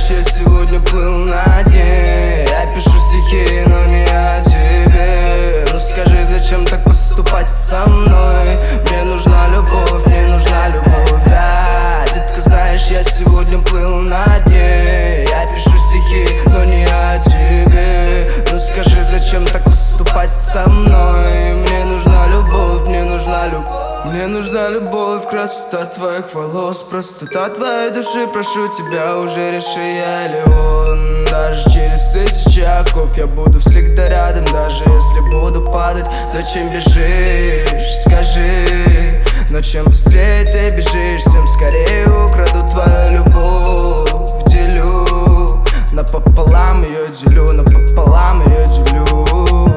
я сегодня плыл на дне. Я пишу стихи, но не о тебе. Ну скажи, зачем так поступать со мной? Мне нужна любовь, да. Детка, знаешь, я сегодня плыл на дне. Я пишу стихи, но не о тебе. Ну скажи, зачем так поступать со мной? Мне нужна любовь, Мне нужна любовь, красота твоих волос, простота твоей души. Прошу тебя, уже реши, я или он. Даже через 1000 оков я буду всегда рядом. Даже если буду падать, зачем бежишь, скажи. Но чем быстрее ты бежишь, тем скорее украду твою любовь. Делю напополам ее, делю напополам ее, делю.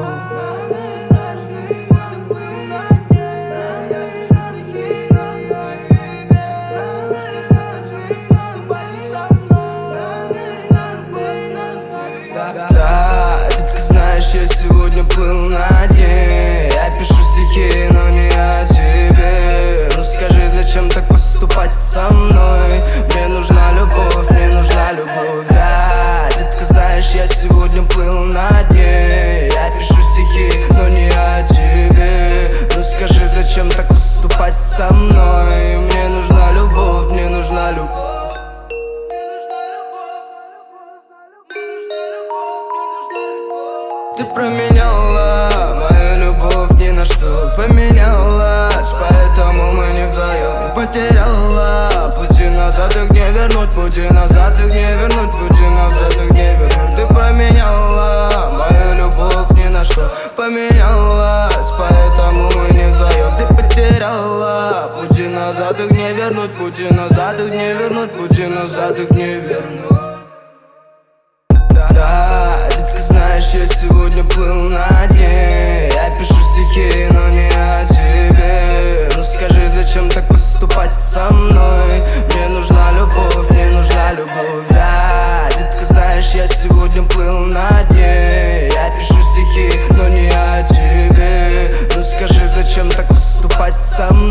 Да, детка, знаешь, я сегодня плыл на дне. Я пишу стихи, но не о тебе. Ну скажи, зачем так поступать со мной? Мне нужна любовь, да. Детка, знаешь, я сегодня плыл на дне. Я пишу стихи, но не о тебе. Ну скажи, зачем так поступать со мной? Мне нужна любовь, Ты променяла мою любовь ни на что, поменялась, поэтому мы не вдвоем. Потеряла пути назад, их не вернуть, пути назад, их не вернуть, пути назад, их не вернуть. Ты променяла мою любовь ни на что, поменялась, поэтому мы не вдвоем. Ты потеряла пути назад, их не вернуть, пути назад, их не вернуть, пути назад, их не вернуть. Да, детка, знаешь, я сегодня плыл на дне. Я пишу стихи, но не о тебе. Ну скажи, зачем так поступать со мной? Мне нужна любовь, да. Детка, знаешь, я сегодня плыл на дне. Я пишу стихи, но не о тебе. Ну скажи, зачем так поступать со мной?